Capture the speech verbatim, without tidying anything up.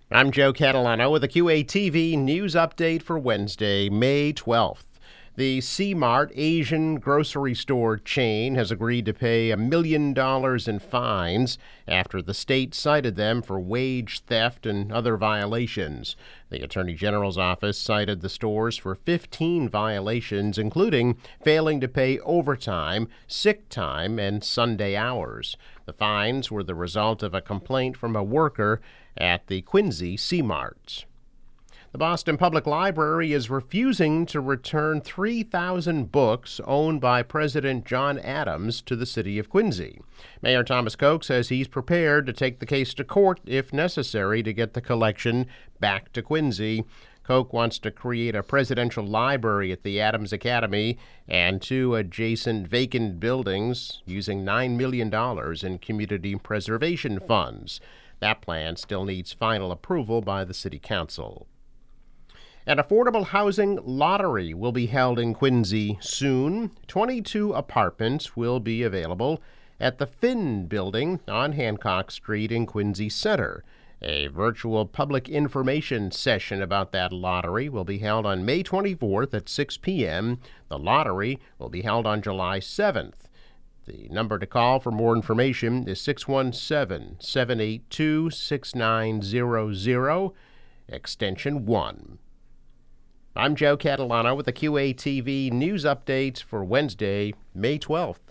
I'm Joe Catalano with a Q A T V news update for Wednesday, May twelfth. The C-Mart Asian grocery store chain has agreed to pay a million dollars in fines after the state cited them for wage theft and other violations. The Attorney General's office cited the stores for fifteen violations, including failing to pay overtime, sick time, and Sunday hours. The fines were the result of a complaint from a worker at the Quincy C-Mart. The Boston Public Library is refusing to return three thousand books owned by President John Adams to the city of Quincy. Mayor Thomas Koch says he's prepared to take the case to court if necessary to get the collection back to Quincy. Koch wants to create a presidential library at the Adams Academy and two adjacent vacant buildings using nine million dollars in community preservation funds. That plan still needs final approval by the city council. An affordable housing lottery will be held in Quincy soon. twenty-two apartments will be available at the Finn Building on Hancock Street in Quincy Center. A virtual public information session about that lottery will be held on May twenty-fourth at six p.m. The lottery will be held on July seventh. The number to call for more information is six one seven, seven eight two, six nine zero zero, extension one. I'm Joe Catalano with the Q A T V news updates for Wednesday, May twelfth.